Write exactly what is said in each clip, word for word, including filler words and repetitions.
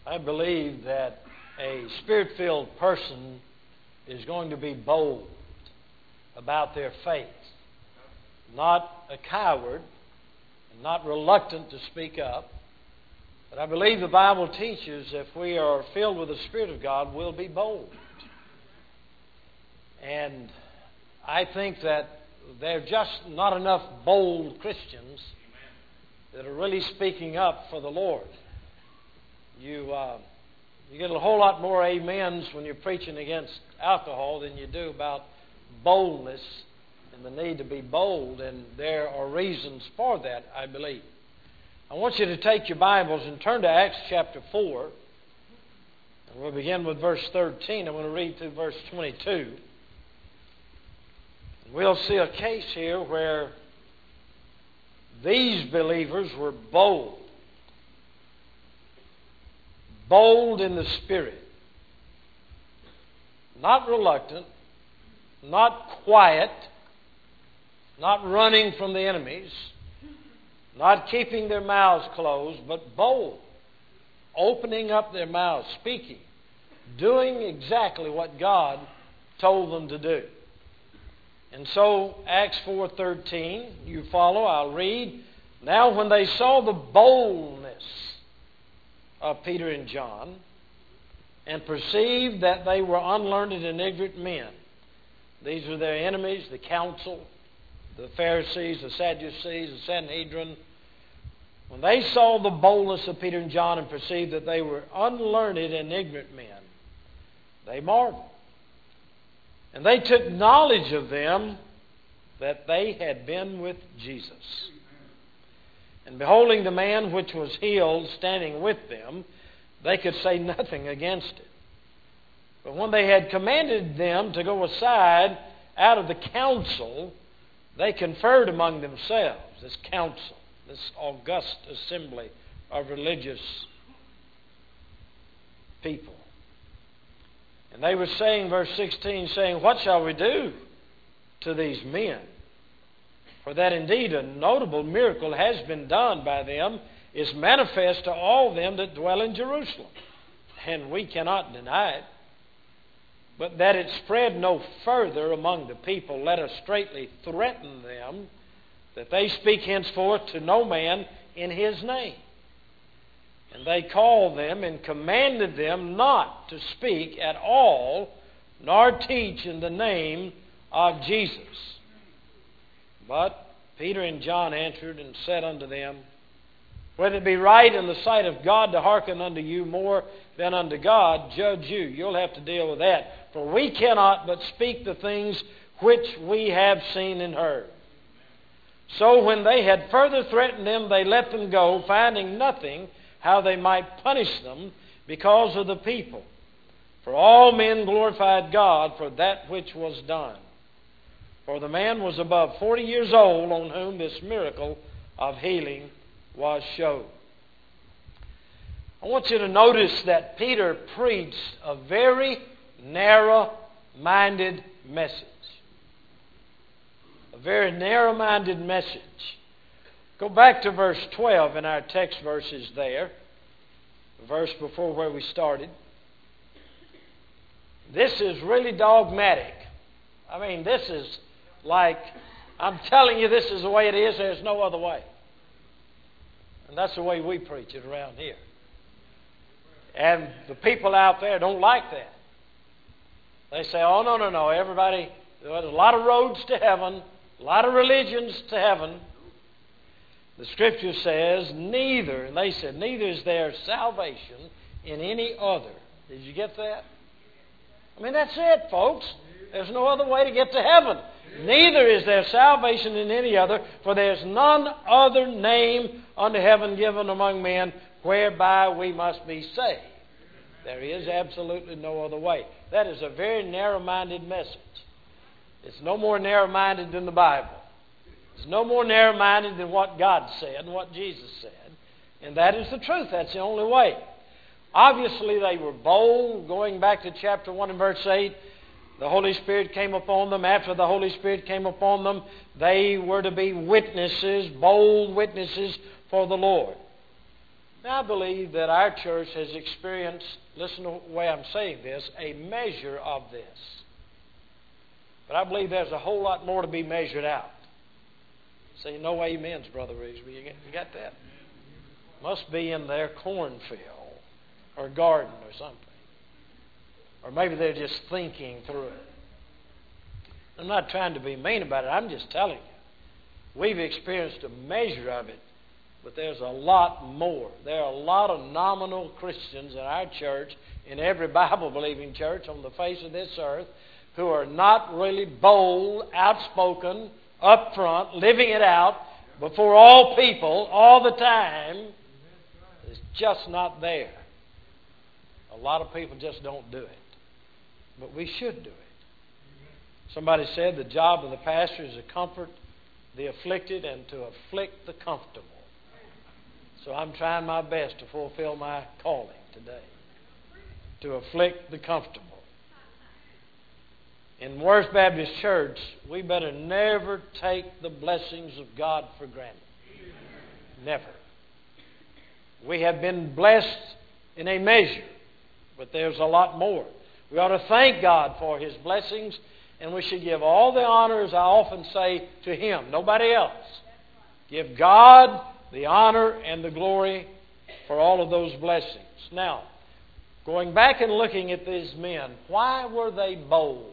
I believe that a Spirit-filled person is going to be bold about their faith, not a coward, and not reluctant to speak up. But I believe the Bible teaches if we are filled with the Spirit of God, we'll be bold. And I think that there are just not enough bold Christians that are really speaking up for the Lord. You uh, you get a whole lot more amens when you're preaching against alcohol than you do about boldness and the need to be bold, and there are reasons for that, I believe. I want you to take your Bibles and turn to Acts chapter four. And we'll begin with verse thirteen. I'm going to read through verse twenty-two. And we'll see a case here where these believers were bold. Bold in the Spirit. Not reluctant. Not quiet. Not running from the enemies. Not keeping their mouths closed, but bold. Opening up their mouths, speaking. Doing exactly what God told them to do. And so, Acts four thirteen, you follow, I'll read. Now when they saw the boldness of Peter and John, and perceived that they were unlearned and ignorant men. These were their enemies, the council, the Pharisees, the Sadducees, the Sanhedrin. When they saw the boldness of Peter and John and perceived that they were unlearned and ignorant men, they marveled. And they took knowledge of them that they had been with Jesus. And beholding the man which was healed standing with them, they could say nothing against it. But when they had commanded them to go aside out of the council, they conferred among themselves, this council, this august assembly of religious people. And they were saying, verse sixteen, saying, what shall we do to these men? For that indeed a notable miracle has been done by them, is manifest to all them that dwell in Jerusalem. And we cannot deny it. But that it spread no further among the people, let us straitly threaten them, that they speak henceforth to no man in his name. And they called them and commanded them not to speak at all, nor teach in the name of Jesus. But Peter and John answered and said unto them, whether it be right in the sight of God to hearken unto you more than unto God, judge you. You'll have to deal with that. For we cannot but speak the things which we have seen and heard. So when they had further threatened them, they let them go, finding nothing how they might punish them because of the people. For all men glorified God for that which was done. For the man was above forty years old on whom this miracle of healing was showed. I want you to notice that Peter preached a very narrow-minded message. A very narrow-minded message. Go back to verse twelve in our text verses there. The verse before where we started. This is really dogmatic. I mean, this is like, I'm telling you this is the way it is, there's no other way. And that's the way we preach it around here. And the people out there don't like that. They say, oh, no, no, no, everybody, there's a lot of roads to heaven, a lot of religions to heaven. The Scripture says, neither, and they said, neither is there salvation in any other. Did you get that? I mean, that's it, folks. There's no other way to get to heaven. Neither is there salvation in any other, for there is none other name under heaven given among men whereby we must be saved. There is absolutely no other way. That is a very narrow-minded message. It's no more narrow-minded than the Bible. It's no more narrow-minded than what God said and what Jesus said. And that is the truth. That's the only way. Obviously, they were bold. Going back to chapter one and verse eight, the Holy Spirit came upon them. After the Holy Spirit came upon them, they were to be witnesses, bold witnesses for the Lord. Now, I believe that our church has experienced, listen to the way I'm saying this, a measure of this. But I believe there's a whole lot more to be measured out. Say, no amens, Brother Rigsby. You got that? Must be in their cornfield or garden or something. Or maybe they're just thinking through it. I'm not trying to be mean about it. I'm just telling you. We've experienced a measure of it, but there's a lot more. There are a lot of nominal Christians in our church, in every Bible-believing church on the face of this earth, who are not really bold, outspoken, upfront, living it out before all people all the time. It's just not there. A lot of people just don't do it. But we should do it. Somebody said the job of the pastor is to comfort the afflicted and to afflict the comfortable. So I'm trying my best to fulfill my calling today. To afflict the comfortable. In Worth Baptist Church, we better never take the blessings of God for granted. Never. We have been blessed in a measure, but there's a lot more. We ought to thank God for His blessings, and we should give all the honor, as I often say, to Him, nobody else. Give God the honor and the glory for all of those blessings. Now, going back and looking at these men, why were they bold?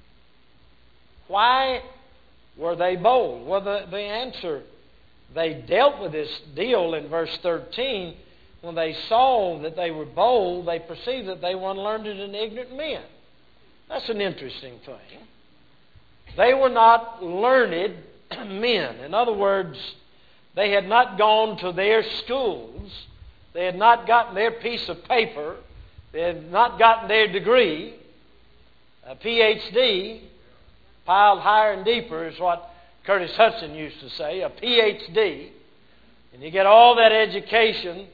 Why were they bold? Well, the, the answer, they dealt with this deal in verse thirteen. When they saw that they were bold, they perceived that they were unlearned and ignorant men. That's an interesting thing. They were not learned men. In other words, they had not gone to their schools. They had not gotten their piece of paper. They had not gotten their degree. A P H D, piled higher and deeper, is what Curtis Hudson used to say, a P H D. And you get all that education,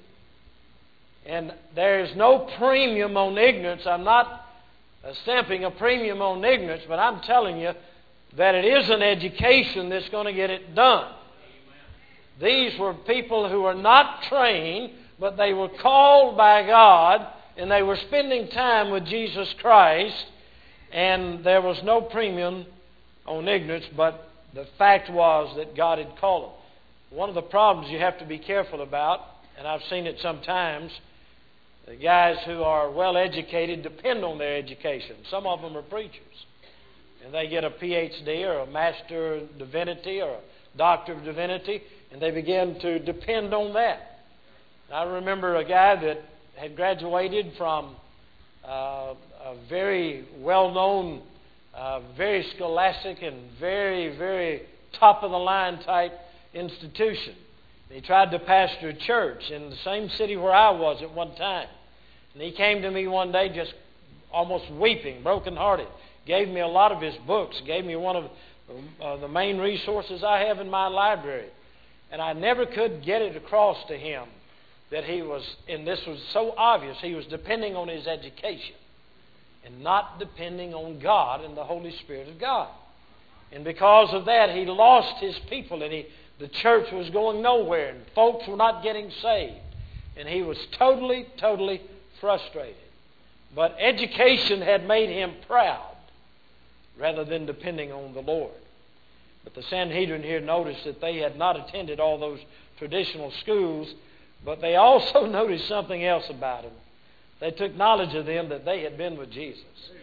and there is no premium on ignorance. I'm not stamping a premium on ignorance, but I'm telling you that it is an education that's going to get it done. These were people who were not trained, but they were called by God, and they were spending time with Jesus Christ, and there was no premium on ignorance, but the fact was that God had called them. One of the problems you have to be careful about, and I've seen it sometimes, the guys who are well educated depend on their education. Some of them are preachers, and they get a P H D or a Master of Divinity or a Doctor of Divinity, and they begin to depend on that. I remember a guy that had graduated from uh, a very well-known, uh, very scholastic and very, very top-of-the-line type institution. He tried to pastor a church in the same city where I was at one time. And he came to me one day just almost weeping, brokenhearted. Gave me a lot of his books. Gave me one of uh, the main resources I have in my library. And I never could get it across to him that he was, and this was so obvious, he was depending on his education and not depending on God and the Holy Spirit of God. And because of that, he lost his people, and he the church was going nowhere, and folks were not getting saved. And he was totally, totally frustrated. But education had made him proud rather than depending on the Lord. But the Sanhedrin here noticed that they had not attended all those traditional schools, but they also noticed something else about them. They took knowledge of them that they had been with Jesus.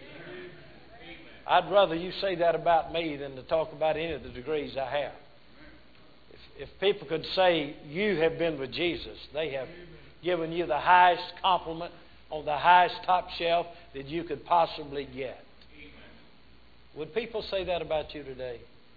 I'd rather you say that about me than to talk about any of the degrees I have. If people could say you have been with Jesus, they have given you the highest compliment on the highest top shelf that you could possibly get. Would people say that about you today?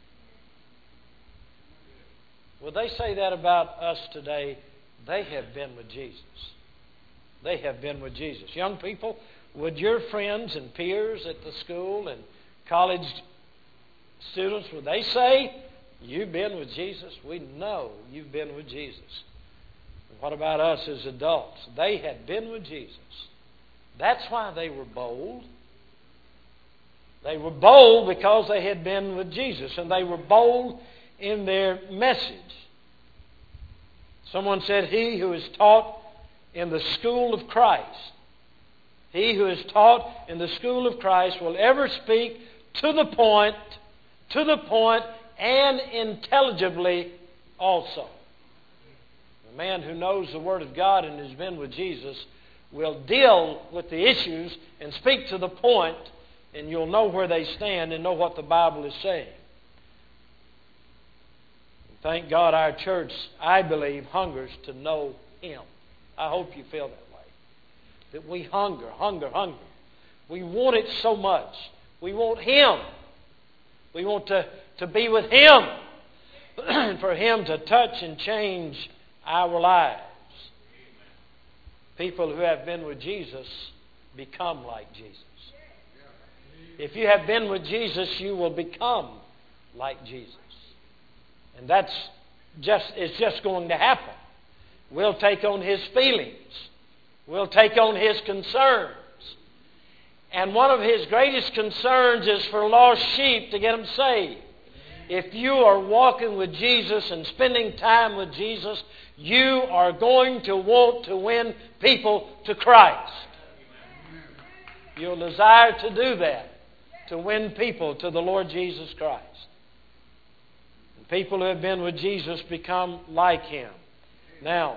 Would they say that about us today? They have been with Jesus. They have been with Jesus. Young people, would your friends and peers at the school and college students, would they say, you've been with Jesus? We know you've been with Jesus. And what about us as adults? They had been with Jesus. That's why they were bold. They were bold because they had been with Jesus, and they were bold in their message. Someone said, he who is taught in the school of Christ, he who is taught in the school of Christ will ever speak to the point, to the point, and intelligibly also. The man who knows the Word of God and has been with Jesus will deal with the issues and speak to the point, and you'll know where they stand and know what the Bible is saying. Thank God our church, I believe, hungers to know Him. I hope you feel that way. That we hunger, hunger, hunger. We want it so much. We want Him. We want to, to be with Him. And for Him to touch and change our lives. People who have been with Jesus become like Jesus. If you have been with Jesus, you will become like Jesus. And that's just, it's just going to happen. We'll take on His feelings. We'll take on His concerns. And one of His greatest concerns is for lost sheep to get them saved. If you are walking with Jesus and spending time with Jesus, you are going to want to win people to Christ. You'll desire to do that, to win people to the Lord Jesus Christ. And people who have been with Jesus become like Him. Now,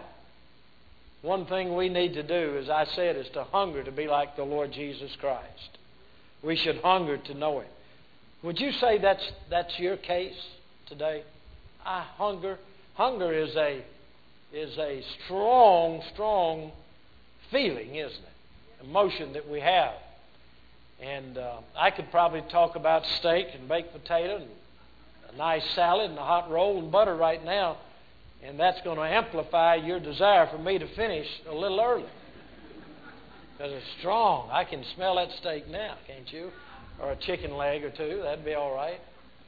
one thing we need to do, as I said, is to hunger to be like the Lord Jesus Christ. We should hunger to know Him. Would you say that's that's your case today? I hunger. Hunger is a is a strong, strong feeling, isn't it? Emotion that we have. And uh, I could probably talk about steak and baked potato and a nice salad and a hot roll and butter right now, and that's going to amplify your desire for me to finish a little early. Because it's strong. I can smell that steak now, can't you? Or a chicken leg or two, that'd be all right.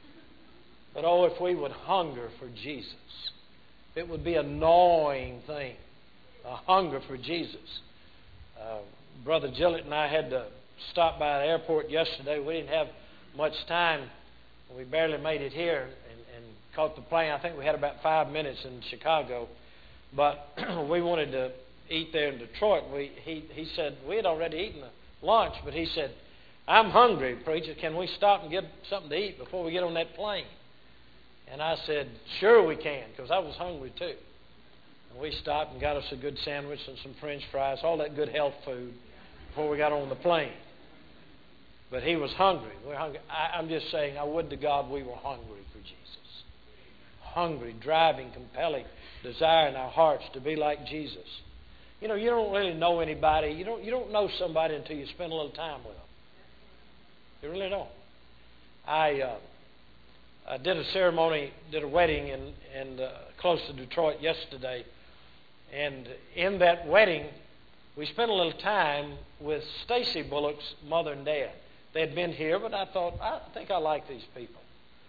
But oh, if we would hunger for Jesus. It would be a gnawing thing, a hunger for Jesus. Uh, Brother Gillett and I had to stop by the airport yesterday. We didn't have much time. We barely made it here and, and caught the plane. I think we had about five minutes in Chicago. But we wanted to eat there in Detroit. We, he, he said, we had already eaten lunch, but he said, I'm hungry, preacher. Can we stop and get something to eat before we get on that plane? And I said, sure we can, because I was hungry too. And we stopped and got us a good sandwich and some French fries, all that good health food before we got on the plane. But he was hungry. We're hungry. I, I'm just saying, I would to God we were hungry for Jesus. Hungry, driving, compelling desire in our hearts to be like Jesus. You know, you don't really know anybody. You don't, you don't know somebody until you spend a little time with them. You really don't. I... Uh, I did a ceremony, did a wedding in, in uh, close to Detroit yesterday. And in that wedding, we spent a little time with Stacy Bullock's mother and dad. They had been here, but I thought, I think I like these people.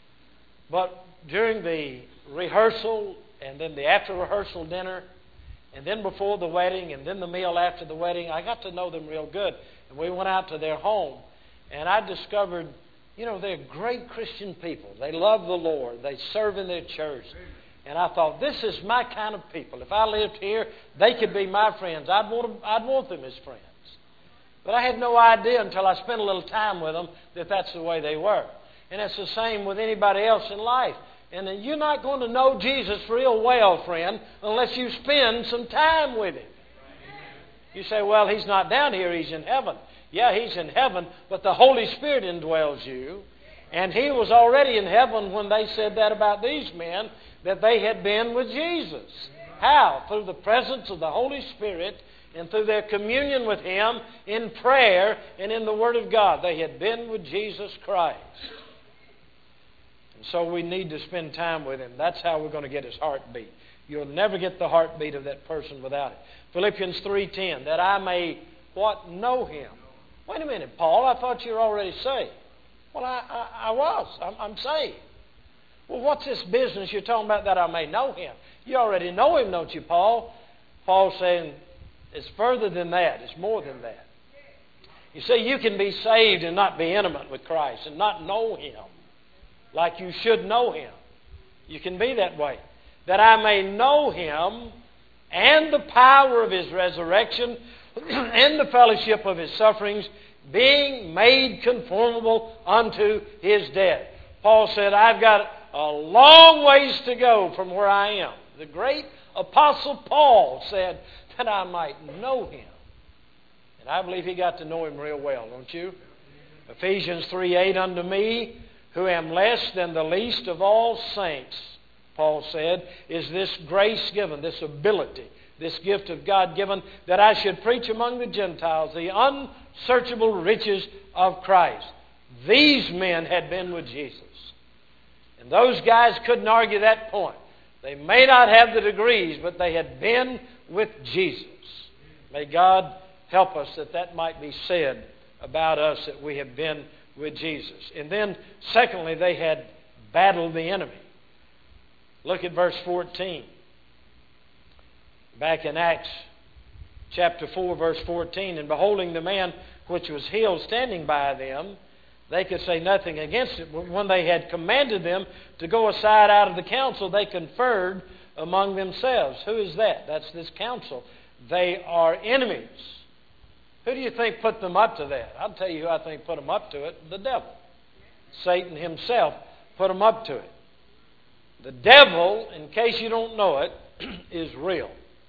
But during the rehearsal, and then the after-rehearsal dinner, and then before the wedding, and then the meal after the wedding, I got to know them real good. And we went out to their home, and I discovered, you know, they're great Christian people. They love the Lord. They serve in their church. And I thought, this is my kind of people. If I lived here, they could be my friends. I'd want them, I'd want them as friends. But I had no idea until I spent a little time with them that that's the way they were. And it's the same with anybody else in life. And then you're not going to know Jesus real well, friend, unless you spend some time with Him. You say, well, He's not down here. He's in heaven. Yeah, He's in heaven, but the Holy Spirit indwells you. And He was already in heaven when they said that about these men, that they had been with Jesus. How? Through the presence of the Holy Spirit and through their communion with Him in prayer and in the Word of God. They had been with Jesus Christ. And so we need to spend time with Him. That's how we're going to get His heartbeat. You'll never get the heartbeat of that person without it. Philippians three ten, that I may, what? Know Him. Wait a minute, Paul, I thought you were already saved. Well, I, I, I was. I'm, I'm saved. Well, what's this business you're talking about that I may know Him? You already know Him, don't you, Paul? Paul's saying it's further than that. It's more than that. You see, you can be saved and not be intimate with Christ and not know Him like you should know Him. You can be that way. That I may know Him and the power of His resurrection and the fellowship of His sufferings, being made conformable unto His death. Paul said, I've got a long ways to go from where I am. The great Apostle Paul said that I might know Him. And I believe he got to know Him real well, don't you? Ephesians three eight, unto me, who am less than the least of all saints, Paul said, is this grace given, this ability, this gift of God given, that I should preach among the Gentiles the unsearchable riches of Christ. These men had been with Jesus. And those guys couldn't argue that point. They may not have the degrees, but they had been with Jesus. May God help us that that might be said about us, that we have been with Jesus. And then, secondly, they had battled the enemy. Look at verse fourteen. Back in Acts chapter four, verse fourteen. And beholding the man which was healed standing by them, they could say nothing against it. But when they had commanded them to go aside out of the council, they conferred among themselves. Who is that? That's this council. They are enemies. Who do you think put them up to that? I'll tell you who I think put them up to it. The devil. Satan himself put them up to it. The devil, in case you don't know it, is real.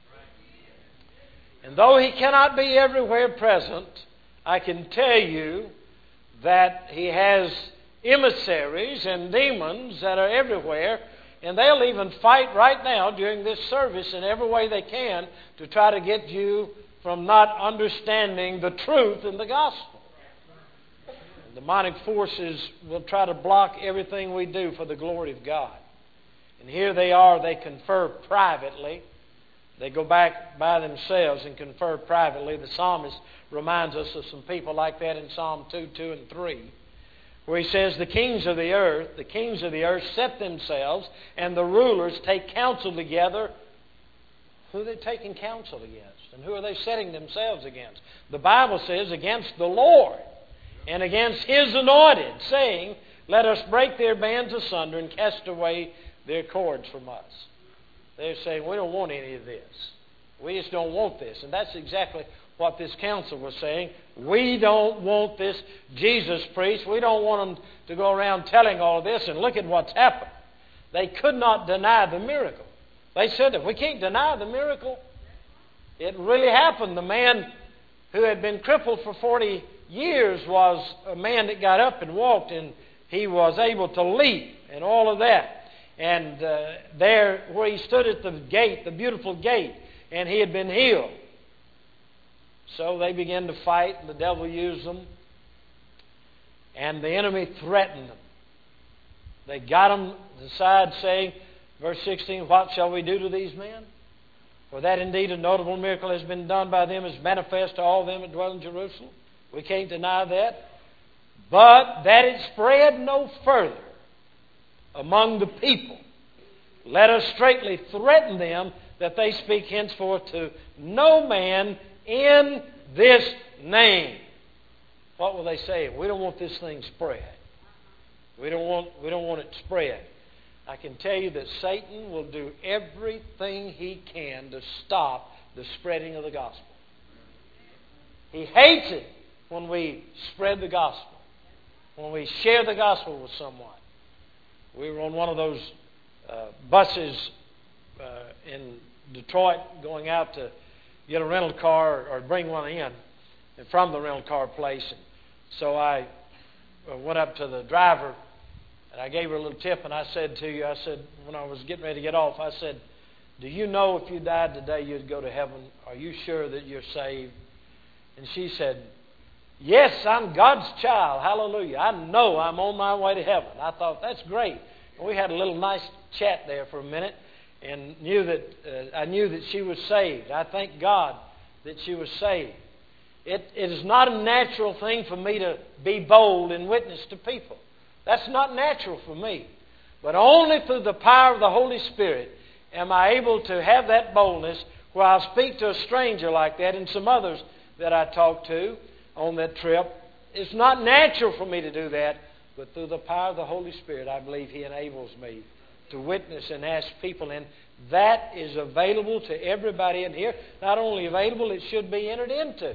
And though he cannot be everywhere present, I can tell you that he has emissaries and demons that are everywhere, and they'll even fight right now during this service in every way they can to try to get you from not understanding the truth in the gospel. The demonic forces will try to block everything we do for the glory of God. And here they are, they confer privately. They go back by themselves and confer privately. The psalmist reminds us of some people like that in Psalm two, two, and three, where he says, the kings of the earth, the kings of the earth set themselves, and the rulers take counsel together. Who are they taking counsel against? And who are they setting themselves against? The Bible says, against the Lord and against His anointed, saying, let us break their bands asunder and cast away their cords from us. They're saying, we don't want any of this. We just don't want this. And that's exactly what this council was saying. We don't want this Jesus preached. We don't want them to go around telling all of this. And look at what's happened. They could not deny the miracle. They said, if we can't deny the miracle, it really happened. The man who had been crippled for forty years was a man that got up and walked, and he was able to leap and all of that. And uh, there where he stood at the gate, the beautiful gate, and he had been healed. So they began to fight, and the devil used them. And the enemy threatened them. They got them to the side saying, verse sixteen, what shall we do to these men? For that indeed a notable miracle has been done by them, is manifest to all them that dwell in Jerusalem. We can't deny that. But that it spread no further among the people, let us straitly threaten them that they speak henceforth to no man in this name. What will they say? We don't want this thing spread. We don't want, we don't want it spread. I can tell you that Satan will do everything he can to stop the spreading of the gospel. He hates it when we spread the gospel, when we share the gospel with someone. We were on one of those uh, buses uh, in Detroit going out to get a rental car or, or bring one in from the rental car place. And so I went up to the driver and I gave her a little tip, and I said to you, I said, when I was getting ready to get off, I said, do you know if you died today you'd go to heaven? Are you sure that you're saved? And she said, yes, I'm God's child. Hallelujah. I know I'm on my way to heaven. I thought, that's great. And we had a little nice chat there for a minute, and knew that uh, I knew that she was saved. I thank God that she was saved. It, it is not a natural thing for me to be bold and witness to people. That's not natural for me. But only through the power of the Holy Spirit am I able to have that boldness where I'll speak to a stranger like that, and some others that I talked to on that trip. It's not natural for me to do that, but through the power of the Holy Spirit, I believe He enables me to witness and ask people. And That is available to everybody in here. Not only available, it should be entered into.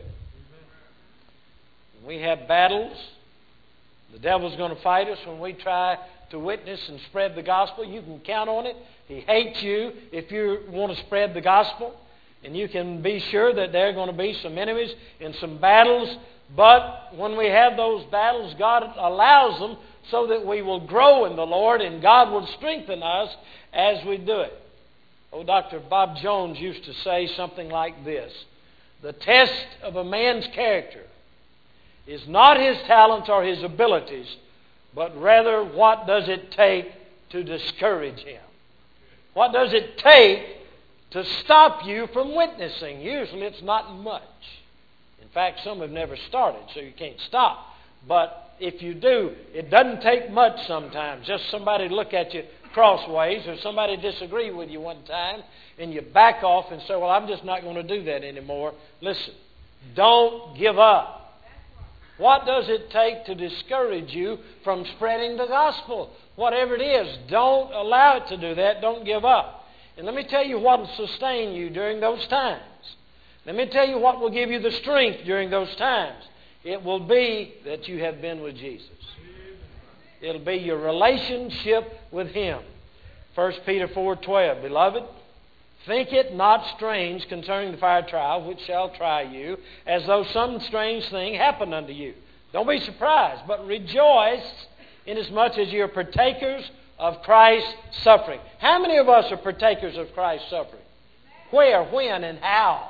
We have battles. The devil's going to fight us when we try to witness and spread the gospel. You can count on it. He hates you if you want to spread the gospel. And you can be sure that there are going to be some enemies and some battles. But when we have those battles, God allows them so that we will grow in the Lord and God will strengthen us as we do it. Oh, Doctor Bob Jones used to say something like this: the test of a man's character is not his talents or his abilities, but rather what does it take to discourage him? What does it take to stop you from witnessing? Usually it's not much. In fact, some have never started, so you can't stop. But if you do, it doesn't take much sometimes. Just somebody look at you crossways, or somebody disagree with you one time, and you back off and say, well, I'm just not going to do that anymore. Listen, don't give up. What does it take to discourage you from spreading the gospel? Whatever it is, don't allow it to do that. Don't give up. And let me tell you what will sustain you during those times. Let me tell you what will give you the strength during those times. It will be that you have been with Jesus. It'll be your relationship with Him. First Peter four twelve, Beloved, think it not strange concerning the fire trial, which shall try you, as though some strange thing happened unto you. Don't be surprised, but rejoice inasmuch as you are partakers of Christ's suffering. How many of us are partakers of Christ's suffering? Where, when, and how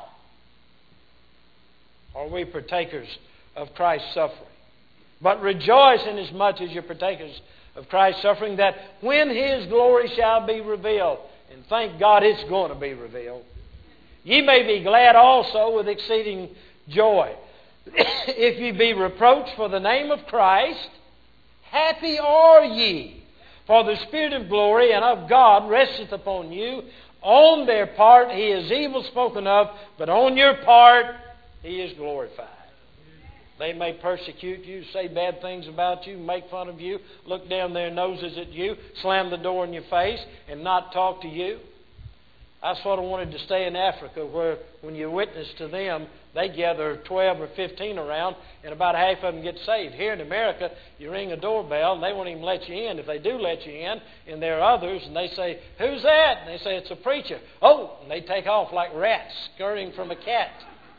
are we partakers of Christ's suffering? But rejoice inasmuch as you're partakers of Christ's suffering, that when His glory shall be revealed, and thank God it's going to be revealed, ye may be glad also with exceeding joy. If ye be reproached for the name of Christ, happy are ye, for the Spirit of glory and of God resteth upon you. On their part He is evil spoken of, but on your part He is glorified. They may persecute you, say bad things about you, make fun of you, look down their noses at you, slam the door in your face, and not talk to you. That's what I wanted to stay in Africa, where when you witness to them, they gather twelve or fifteen around, and about half of them get saved. Here in America, you ring a doorbell, and they won't even let you in. If they do let you in, and there are others, and they say, who's that? And they say, it's a preacher. Oh, and they take off like rats scurrying from a cat.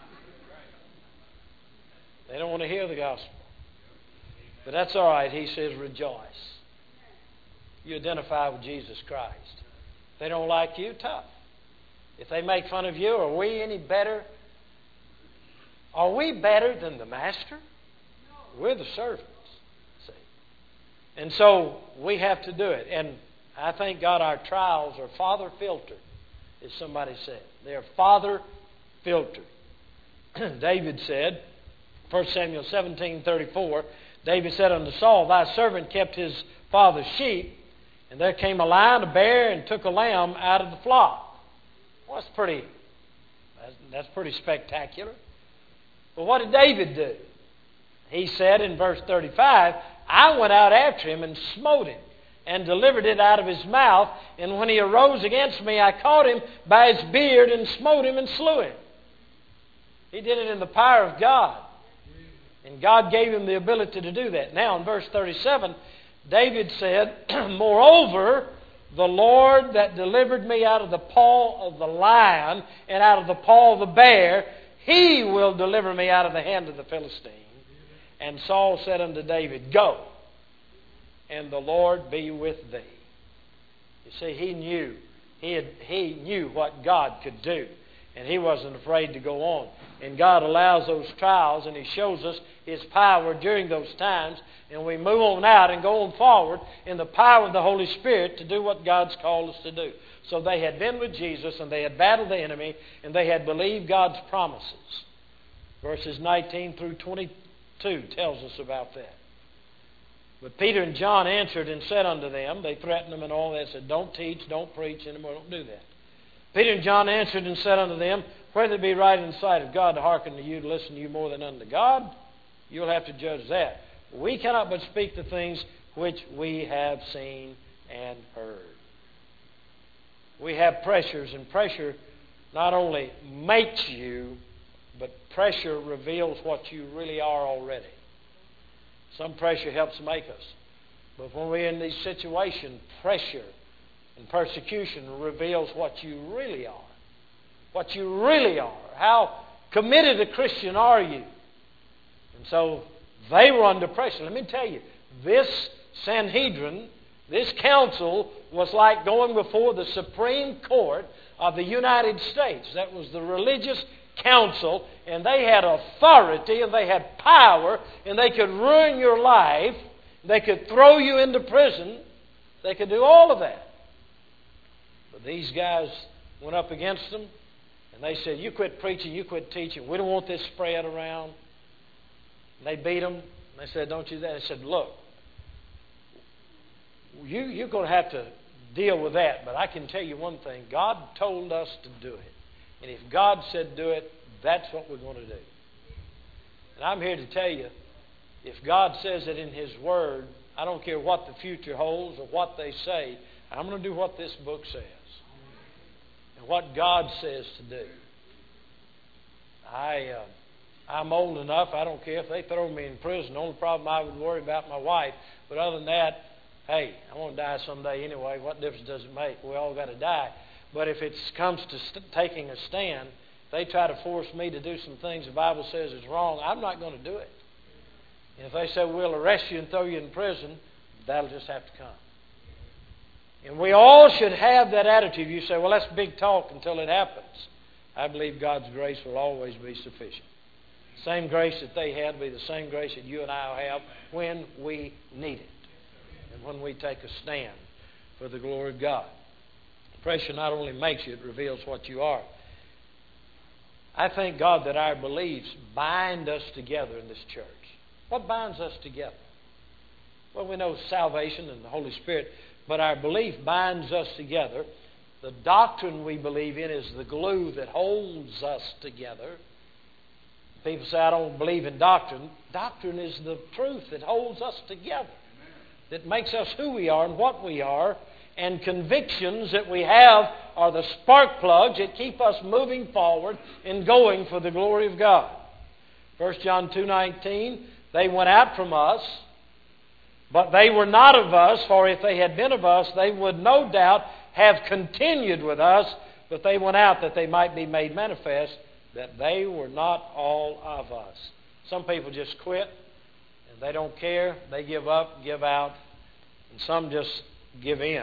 They don't want to hear the gospel. But that's all right. He says, rejoice. You identify with Jesus Christ. If they don't like you, tough. If they make fun of you, are we any better? Are we better than the master? We're the servants. See? And so we have to do it. And I thank God our trials are Father filtered, as somebody said. They're Father filtered. David said, First Samuel seventeen thirty-four, David said unto Saul, thy servant kept his father's sheep, and there came a lion, a bear, and took a lamb out of the flock. Well, that's pretty, that's, that's pretty spectacular. But what did David do? He said in verse thirty-five, I went out after him and smote him, and delivered it out of his mouth, and when he arose against me, I caught him by his beard, and smote him, and slew him. He did it in the power of God. And God gave him the ability to do that. Now in verse thirty-seven, David said, moreover, the Lord that delivered me out of the paw of the lion and out of the paw of the bear, He will deliver me out of the hand of the Philistine. And Saul said unto David, go, and the Lord be with thee. You see, he knew. He, had, he knew what God could do. And he wasn't afraid to go on. And God allows those trials, and He shows us His power during those times. And we move on out and go on forward in the power of the Holy Spirit to do what God's called us to do. So they had been with Jesus, and they had battled the enemy, and they had believed God's promises. Verses nineteen through twenty-two tells us about that. But Peter and John answered and said unto them, they threatened them and all that, said, don't teach, don't preach anymore, don't do that. Peter and John answered and said unto them, whether it be right in the sight of God to hearken to you, to listen to you more than unto God, you'll have to judge that. We cannot but speak the things which we have seen and heard. we have pressures, and pressure not only makes you, but pressure reveals what you really are already. Some pressure helps make us. But when we're in these situations, pressure and persecution reveals what you really are. What you really are. How committed a Christian are you? And so they were under pressure. Let me tell you, this Sanhedrin, this council, was like going before the Supreme Court of the United States. That was the religious council, and they had authority, and they had power, and they could ruin your life. They could throw you into prison. They could do all of that. But these guys went up against them, and they said, you quit preaching, you quit teaching. We don't want this spread around. And they beat them. And they said, don't you do that? They said, look, you, you're going to have to deal with that. But I can tell you one thing. God told us to do it. And if God said do it, that's what we're going to do. And I'm here to tell you, if God says it in His Word, I don't care what the future holds or what they say, I'm going to do what this book says. And what God says to do. I, uh, I'm old enough, I don't care if they throw me in prison. The only problem I would worry about my wife. But other than that, hey, I want to die someday anyway. What difference does it make? We all got to die. But if it comes to st- taking a stand, they try to force me to do some things the Bible says is wrong, I'm not going to do it. And if they say we'll arrest you and throw you in prison, that'll just have to come. And we all should have that attitude. You say, well, that's big talk until it happens. I believe God's grace will always be sufficient. Same grace that they had will be the same grace that you and I will have when we need it. And when we take a stand for the glory of God. Pressure not only makes you, it reveals what you are. I thank God that our beliefs bind us together in this church. What binds us together? Well, we know salvation and the Holy Spirit, but our belief binds us together. The doctrine we believe in is the glue that holds us together. People say, I don't believe in doctrine. Doctrine is the truth that holds us together, that makes us who we are and what we are. And convictions that we have are the spark plugs that keep us moving forward and going for the glory of God. First John two nineteen, they went out from us, but they were not of us, for if they had been of us, they would no doubt have continued with us, but they went out that they might be made manifest that they were not all of us. Some people just quit, and they don't care. They give up, give out, and some just give in.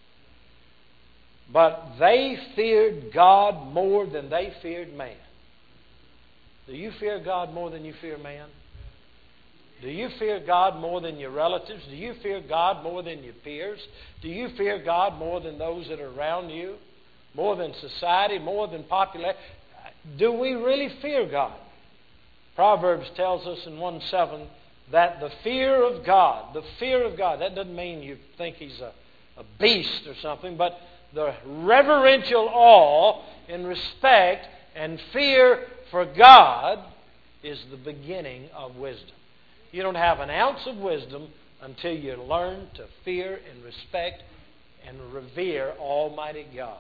But they feared God more than they feared man. Do you fear God more than you fear man? Do you fear God more than your relatives? Do you fear God more than your peers? Do you fear God more than those that are around you? More than society? More than popularity? Do we really fear God? Proverbs tells us in one seven that the fear of God, the fear of God, that doesn't mean you think He's a, a beast or something, but the reverential awe and respect and fear for God is the beginning of wisdom. You don't have an ounce of wisdom until you learn to fear and respect and revere Almighty God.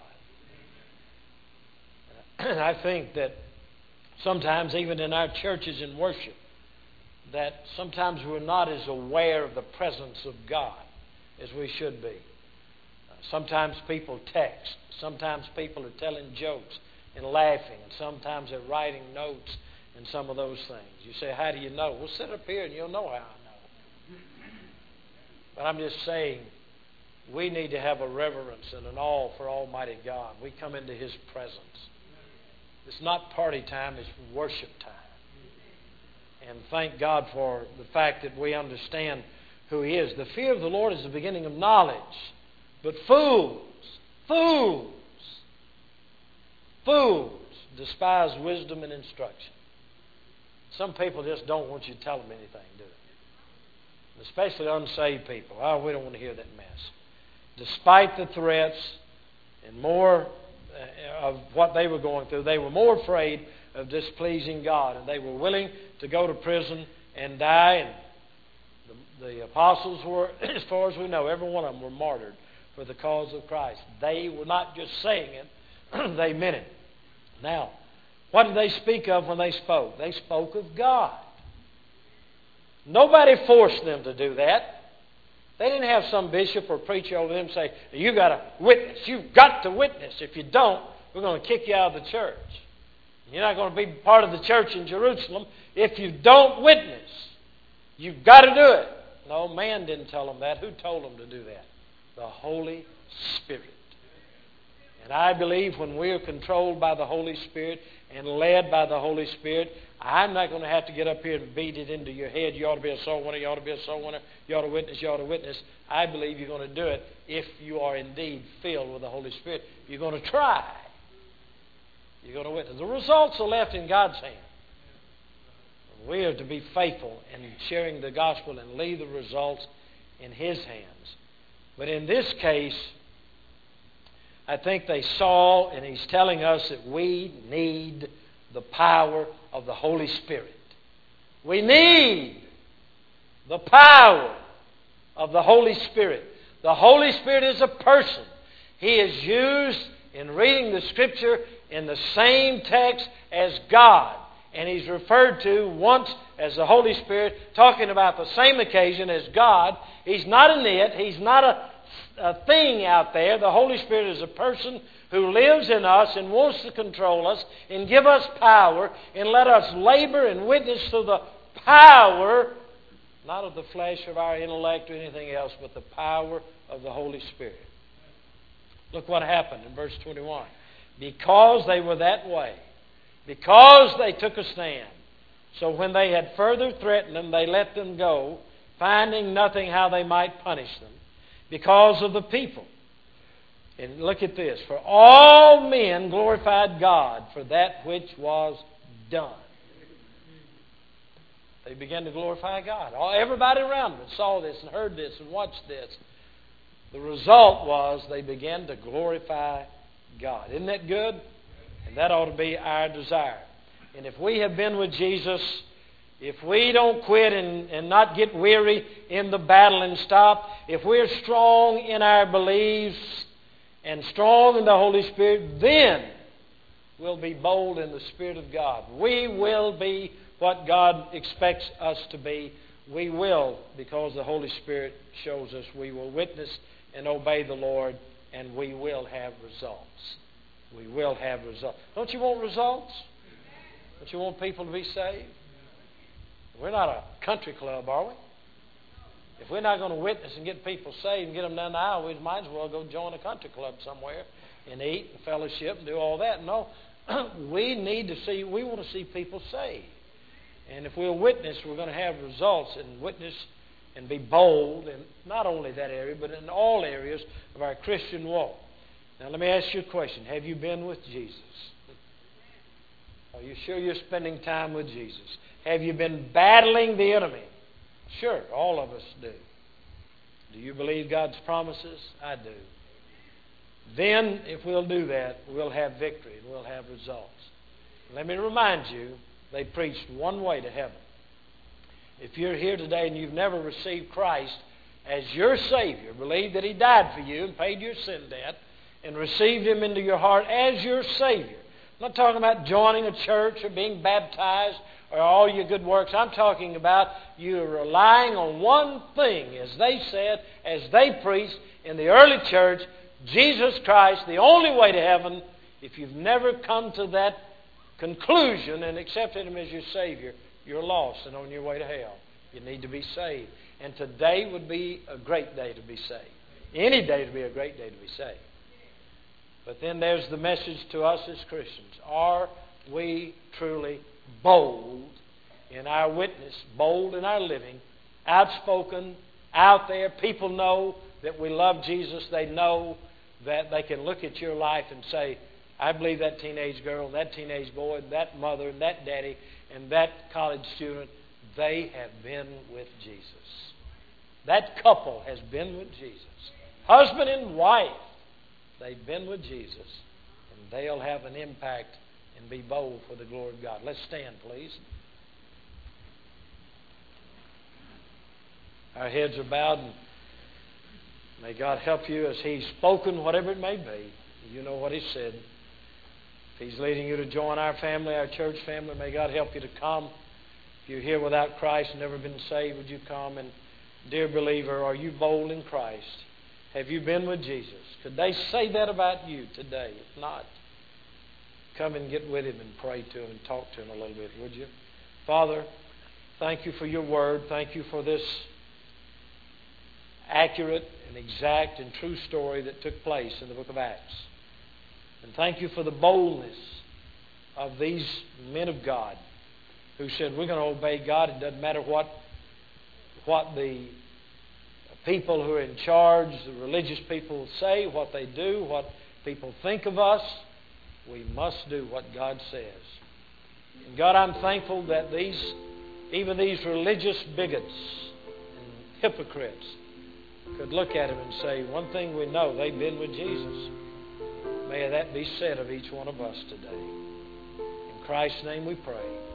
And I think that sometimes even in our churches in worship, that sometimes we're not as aware of the presence of God as we should be. Sometimes people text. Sometimes people are telling jokes and laughing. And sometimes they're writing notes and some of those things. You say, how do you know? Well, sit up here and you'll know how I know. But I'm just saying, we need to have a reverence and an awe for Almighty God. We come into His presence. It's not party time, it's worship time. And thank God for the fact that we understand who He is. The fear of the Lord is the beginning of knowledge. But fools, fools, fools despise wisdom and instruction. Some people just don't want you to tell them anything, do they? Especially unsaved people. Oh, we don't want to hear that mess. Despite the threats and more of what they were going through, they were more afraid of displeasing God, and they were willing to go to prison and die. And the, the apostles were, as far as we know, every one of them were martyred for the cause of Christ. They were not just saying it, they meant it. Now, what did they speak of when they spoke? They spoke of God. Nobody forced them to do that. They didn't have some bishop or preacher over them say, you got to witness. You've got to witness. If you don't, we're going to kick you out of the church. You're not going to be part of the church in Jerusalem if you don't witness. You've got to do it. No, man didn't tell them that. Who told them to do that? The Holy Spirit. And I believe when we are controlled by the Holy Spirit and led by the Holy Spirit, I'm not going to have to get up here and beat it into your head. You ought to be a soul winner, you ought to be a soul winner, you ought to witness, you ought to witness. I believe you're going to do it if you are indeed filled with the Holy Spirit. You're going to try. You're going to witness. The results are left in God's hand. We are to be faithful in sharing the gospel and leave the results in His hands. But in this case, I think they saw, and He's telling us that we need the power of the Holy Spirit. We need the power of the Holy Spirit. The Holy Spirit is a person. He is used in reading the Scripture in the same text as God. And He's referred to once as the Holy Spirit, talking about the same occasion as God. He's not an it. He's not a, a thing out there. The Holy Spirit is a person who lives in us and wants to control us and give us power and let us labor and witness to the power, not of the flesh of our intellect or anything else, but the power of the Holy Spirit. Look what happened in verse twenty-one. Because they were that way, because they took a stand, so when they had further threatened them, they let them go, finding nothing how they might punish them, because of the people. And look at this. For all men glorified God for that which was done. They began to glorify God. All, everybody around them saw this and heard this and watched this. The result was they began to glorify God. Isn't that good? And that ought to be our desire. And if we have been with Jesus, if we don't quit and, and not get weary in the battle and stop, if we're strong in our beliefs and strong in the Holy Spirit, then we'll be bold in the Spirit of God. We will be what God expects us to be. We will, because the Holy Spirit shows us, we will witness and obey the Lord, and we will have results. We will have results. Don't you want results? Don't you want people to be saved? We're not a country club, are we? If we're not going to witness and get people saved and get them down the aisle, we might as well go join a country club somewhere and eat and fellowship and do all that. No, we need to see, we want to see people saved. And if we'll witness, we're going to have results, and witness and be bold in not only that area, but in all areas of our Christian walk. Now, let me ask you a question. Have you been with Jesus? Are you sure you're spending time with Jesus? Have you been battling the enemy? Sure, all of us do. Do you believe God's promises? I do. Then, if we'll do that, we'll have victory and we'll have results. Let me remind you, they preached one way to heaven. If you're here today and you've never received Christ as your Savior, believe that He died for you and paid your sin debt, and received Him into your heart as your Savior. I'm not talking about joining a church or being baptized or all your good works. I'm talking about you relying on one thing, as they said, as they preached in the early church, Jesus Christ, the only way to heaven. If you've never come to that conclusion and accepted Him as your Savior, you're lost and on your way to hell. You need to be saved. And today would be a great day to be saved. Any day to be a great day to be saved. But then there's the message to us as Christians. Are we truly bold in our witness, bold in our living, outspoken, out there? People know that we love Jesus. They know that they can look at your life and say, I believe that teenage girl, that teenage boy, that mother, and that daddy, and that college student, they have been with Jesus. That couple has been with Jesus. Husband and wife, they've been with Jesus. And they'll have an impact and be bold for the glory of God. Let's stand, please. Our heads are bowed. And May God help you as He's spoken, whatever it may be. You know what He said. If He's leading you to join our family, our church family, may God help you to come. If you're here without Christ and never been saved, would you come? And dear believer, are you bold in Christ? Have you been with Jesus? Could they say that about you today? If not, come and get with Him and pray to Him and talk to Him a little bit, would you? Father, thank you for your word. Thank you for this accurate and exact and true story that took place in the book of Acts. And thank you for the boldness of these men of God who said, we're going to obey God. It doesn't matter what, what the people who are in charge, the religious people say, what they do, what people think of us. We must do what God says. And God, I'm thankful that these, even these religious bigots and hypocrites could look at Him and say, one thing we know, they've been with Jesus. May that be said of each one of us today. In Christ's name we pray.